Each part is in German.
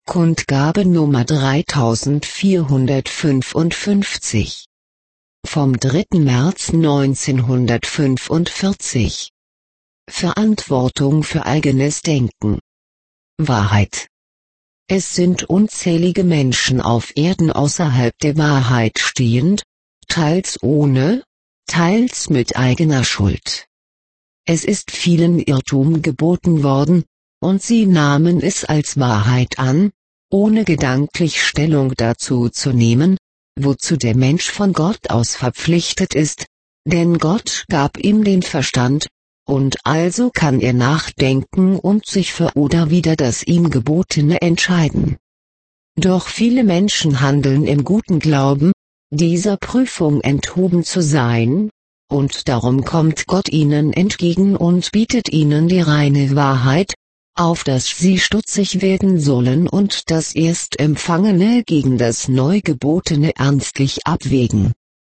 Kundgabe Nummer 3455. Vom 3. März 1945. Verantwortung für eigenes Denken. Wahrheit. Es sind unzählige Menschen auf Erden außerhalb der Wahrheit stehend, teils ohne, teils mit eigener Schuld. Es ist vielen Irrtum geboten worden, und sie nahmen es als Wahrheit an, ohne gedanklich Stellung dazu zu nehmen, wozu der Mensch von Gott aus verpflichtet ist, denn Gott gab ihm den Verstand, und also kann er nachdenken und sich für oder wider das ihm Gebotene entscheiden. Doch viele Menschen handeln im guten Glauben, dieser Prüfung enthoben zu sein, und darum kommt Gott ihnen entgegen und bietet ihnen die reine Wahrheit, auf dass sie stutzig werden sollen und das erst Empfangene gegen das Neugebotene ernstlich abwägen.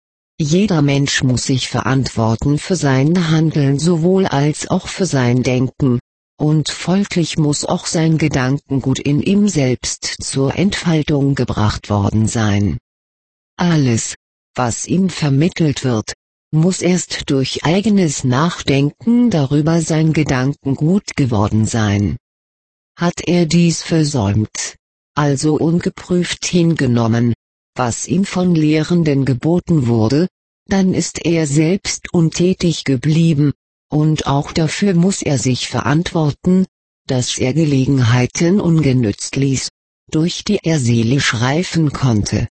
Jeder Mensch muss sich verantworten für sein Handeln sowohl als auch für sein Denken, und folglich muss auch sein Gedankengut in ihm selbst zur Entfaltung gebracht worden sein. Alles, was ihm vermittelt wird, muss erst durch eigenes Nachdenken darüber sein Gedankengut geworden sein. Hat er dies versäumt, also ungeprüft hingenommen, was ihm von Lehrenden geboten wurde, dann ist er selbst untätig geblieben, und auch dafür muss er sich verantworten, dass er Gelegenheiten ungenützt ließ, durch die er seelisch reifen konnte.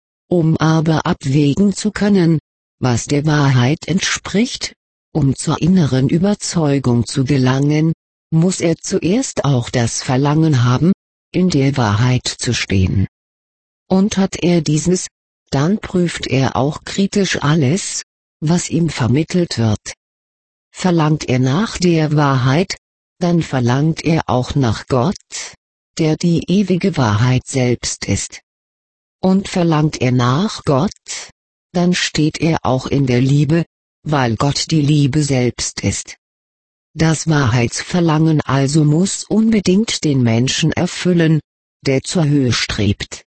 Um aber abwägen zu können, was der Wahrheit entspricht, um zur inneren Überzeugung zu gelangen, muss er zuerst auch das Verlangen haben, in der Wahrheit zu stehen. Und hat er dieses, dann prüft er auch kritisch alles, was ihm vermittelt wird. Verlangt er nach der Wahrheit, dann verlangt er auch nach Gott, der die ewige Wahrheit selbst ist. Und verlangt er nach Gott, dann steht er auch in der Liebe, weil Gott die Liebe selbst ist. Das Wahrheitsverlangen also muss unbedingt den Menschen erfüllen, der zur Höhe strebt.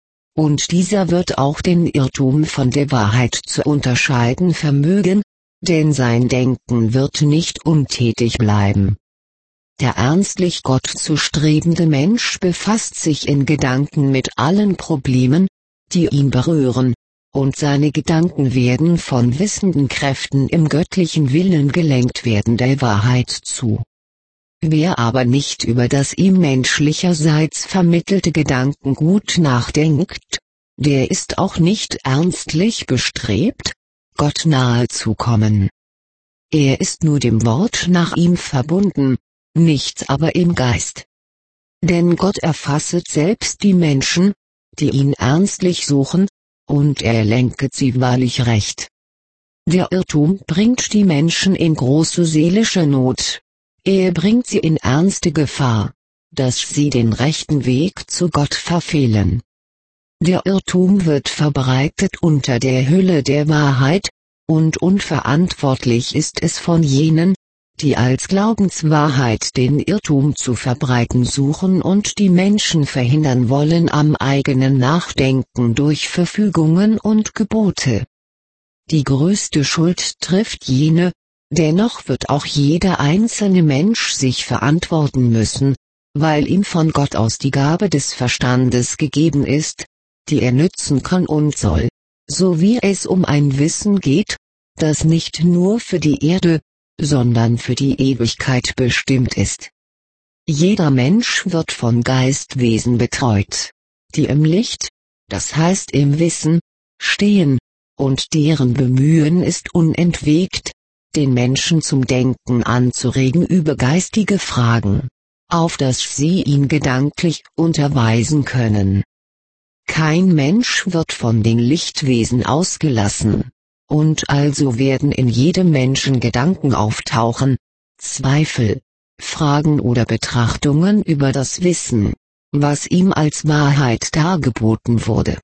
Und dieser wird auch den Irrtum von der Wahrheit zu unterscheiden vermögen, denn sein Denken wird nicht untätig bleiben. Der ernstlich Gott zu strebende Mensch befasst sich in Gedanken mit allen Problemen, die ihn berühren, und seine Gedanken werden von wissenden Kräften im göttlichen Willen gelenkt werden der Wahrheit zu. Wer aber nicht über das ihm menschlicherseits vermittelte Gedankengut nachdenkt, der ist auch nicht ernstlich bestrebt, Gott nahe zu kommen. Er ist nur dem Wort nach ihm verbunden, nichts aber im Geist. Denn Gott erfasset selbst die Menschen, die ihn ernstlich suchen, und er lenket sie wahrlich recht. Der Irrtum bringt die Menschen in große seelische Not. Er bringt sie in ernste Gefahr, dass sie den rechten Weg zu Gott verfehlen. Der Irrtum wird verbreitet unter der Hülle der Wahrheit, und unverantwortlich ist es von jenen, die als Glaubenswahrheit den Irrtum zu verbreiten suchen und die Menschen verhindern wollen am eigenen Nachdenken durch Verfügungen und Gebote. Die größte Schuld trifft jene, dennoch wird auch jeder einzelne Mensch sich verantworten müssen, weil ihm von Gott aus die Gabe des Verstandes gegeben ist, die er nützen kann und soll, so wie es um ein Wissen geht, das nicht nur für die Erde, sondern für die Ewigkeit bestimmt ist. Jeder Mensch wird von Geistwesen betreut, die im Licht, das heißt im Wissen, stehen, und deren Bemühen ist unentwegt, den Menschen zum Denken anzuregen über geistige Fragen, auf dass sie ihn gedanklich unterweisen können. Kein Mensch wird von den Lichtwesen ausgelassen. Und also werden in jedem Menschen Gedanken auftauchen, Zweifel, Fragen oder Betrachtungen über das Wissen, was ihm als Wahrheit dargeboten wurde.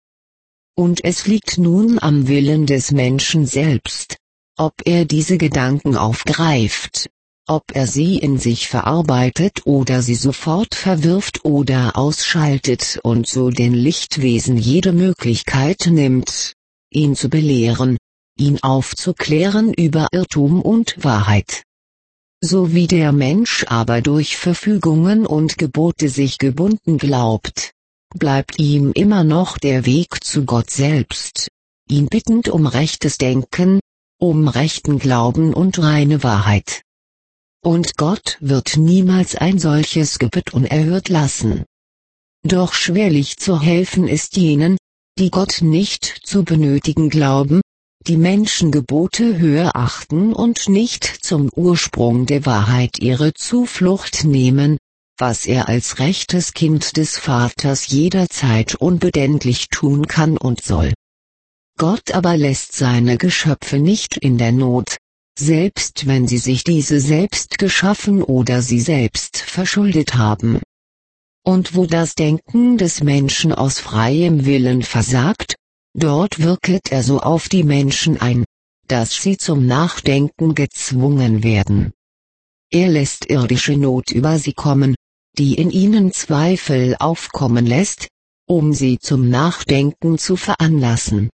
Und es liegt nun am Willen des Menschen selbst, ob er diese Gedanken aufgreift, ob er sie in sich verarbeitet oder sie sofort verwirft oder ausschaltet und so den Lichtwesen jede Möglichkeit nimmt, ihn zu belehren, ihn aufzuklären über Irrtum und Wahrheit. So wie der Mensch aber durch Verfügungen und Gebote sich gebunden glaubt, bleibt ihm immer noch der Weg zu Gott selbst, ihn bittend um rechtes Denken, um rechten Glauben und reine Wahrheit. Und Gott wird niemals ein solches Gebet unerhört lassen. Doch schwerlich zu helfen ist jenen, die Gott nicht zu benötigen glauben, die Menschengebote höher achten und nicht zum Ursprung der Wahrheit ihre Zuflucht nehmen, was er als rechtes Kind des Vaters jederzeit unbedenklich tun kann und soll. Gott aber lässt seine Geschöpfe nicht in der Not, selbst wenn sie sich diese selbst geschaffen oder sie selbst verschuldet haben. Und wo das Denken des Menschen aus freiem Willen versagt, dort wirket er so auf die Menschen ein, dass sie zum Nachdenken gezwungen werden. Er lässt irdische Not über sie kommen, die in ihnen Zweifel aufkommen lässt, um sie zum Nachdenken zu veranlassen.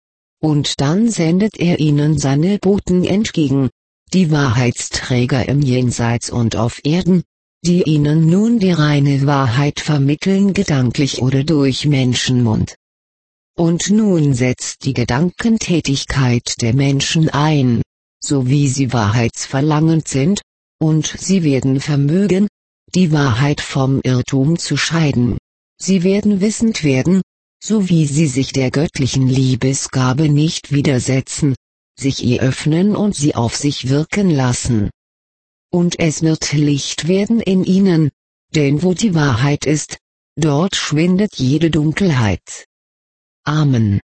Und dann sendet er ihnen seine Boten entgegen, die Wahrheitsträger im Jenseits und auf Erden, die ihnen nun die reine Wahrheit vermitteln gedanklich oder durch Menschenmund. Und nun setzt die Gedankentätigkeit der Menschen ein, so wie sie wahrheitsverlangend sind, und sie werden vermögen, die Wahrheit vom Irrtum zu scheiden. Sie werden wissend werden, so wie sie sich der göttlichen Liebesgabe nicht widersetzen, sich ihr öffnen und sie auf sich wirken lassen. Und es wird Licht werden in ihnen, denn wo die Wahrheit ist, dort schwindet jede Dunkelheit. Amen.